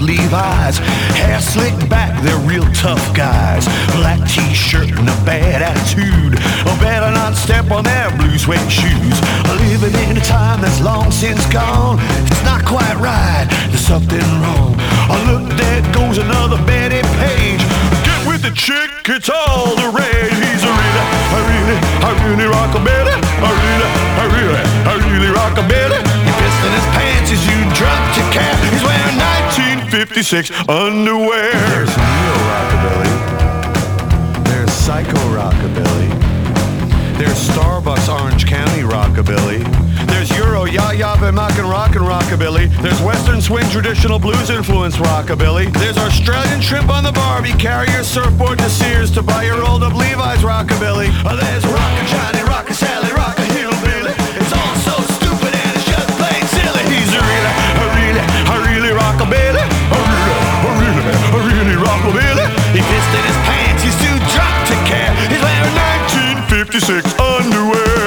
old Levi's. Hair slicked back, they're real tough guys. Black t-shirt and a bad attitude. Better not step on their blue suede shoes. Living in a time that's long since gone. It's not quite right, there's something wrong. Look, there goes another Betty Page. Get with the chick, it's all the rage. He's a really rockabilly. I really rockabilly. He pissed in his pants as you dropped your cap. He's wearing 1956 underwear. There's real rockabilly. There's psycho rockabilly. There's Starbucks Orange County rockabilly. There's Euro ya-ya bemakin rockin' rockabilly. There's Western swing traditional blues influence rockabilly. There's Australian shrimp on the Barbie. Carry your surfboard to Sears to buy your rolled up Levi's rockabilly. There's rockin' Johnny, rockin' Sally, rockin' hillbilly. It's all so stupid and it's just plain silly. He's a really rockabilly. A really rockabilly. He pissed in his pants, he's too drunk to care. He's wearing 1956 underwear.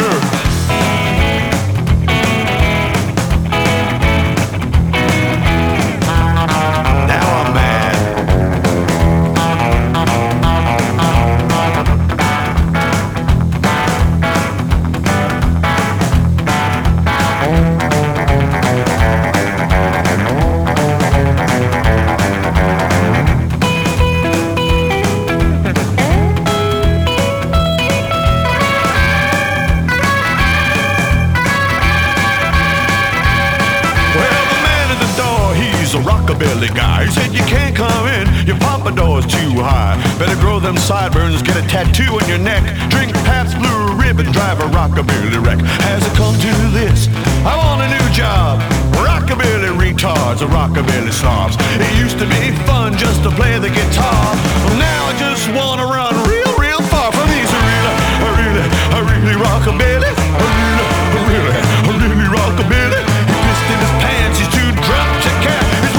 Guy. He said you can't come in, your pompadour's too high. Better grow them sideburns, get a tattoo on your neck. Drink Pabst Blue Ribbon, drive a rockabilly wreck. Has it come to this? I want a new job. Rockabilly retards or rockabilly slobs. It used to be fun just to play the guitar. Well, now I just want to run real far from these. A really rockabilly. A really rockabilly. He pissed in his pants, he's too drunk to care.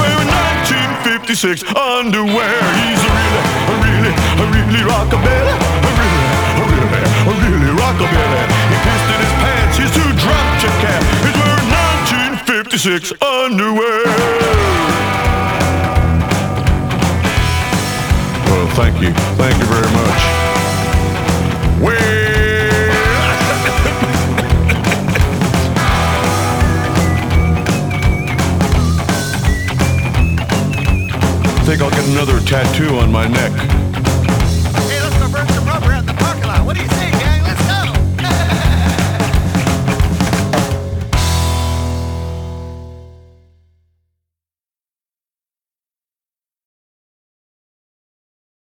56 underwear. He's a really rockabilly. A really rockabilly. He pissed in his pants, he's too drunk to care. He's wearing 1956 underwear. Well, thank you very much. I think I'll get another tattoo on my neck.